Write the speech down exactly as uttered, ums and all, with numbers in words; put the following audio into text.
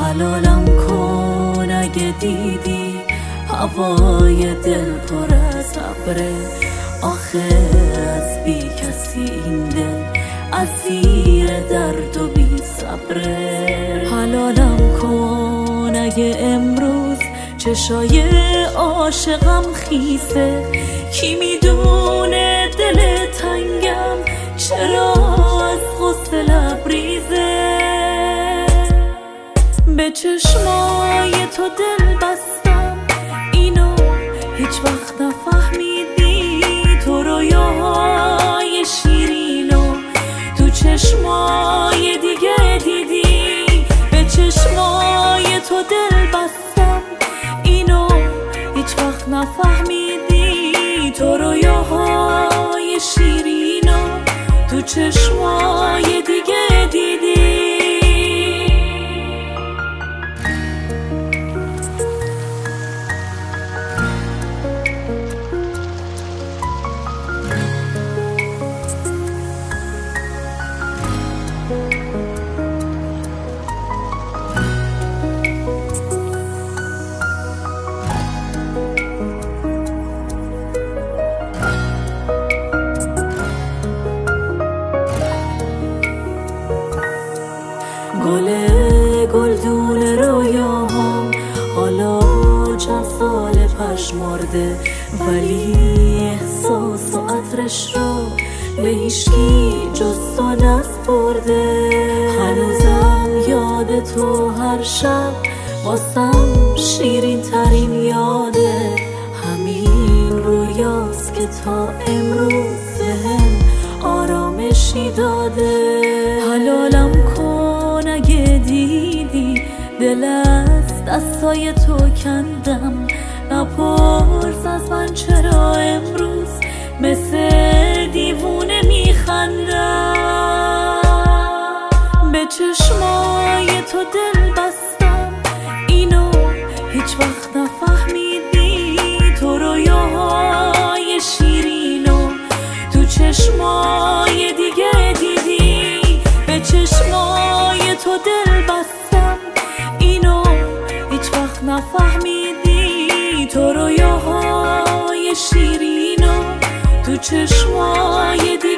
حلالم کن اگه دیدی هوای دل پر از ابره، آخه از بی کسی این دل اسیر درد و بی صبره. حلالم کن اگه امروز چشای عاشقم خیسه، کی میدونه دل تنگم چرا از غصه لبریزه. به چشمای تو دل بستم اینو هیچ وقت نفهمیدی، تو رویاهای شیرینو تو چشمای دیگه دیدی. به چشمای تو دل بستم اینو هیچ وقت نفهمیدی، تو رویاهای شیرینو تو چشمای دیگه دیدی. گله گلدون رویاهام حالا چند سال پشمرده، ولی احساس و عطرش رو به هیچکی جز تو نسپرده. هنوزم یاد تو هر شب واسم شیرین ترین یاده، همین رویاست که تا امروز بهم آرامشی داده. حلالم کن اگه دیدی دل از دستای تو کندم، نپرس از من چرا امروز مثل دیوونه میخندم. به چشمای تو دل بستم اینو هیچ وقت نفهمیدی، تو رویاهای شیرینو تو چشمای دیگه دیدی. به چشمای تو دل بستم اینو هیچ وقت نفهمیدی، تو رویاهای شیرینو تو چشمای دیگه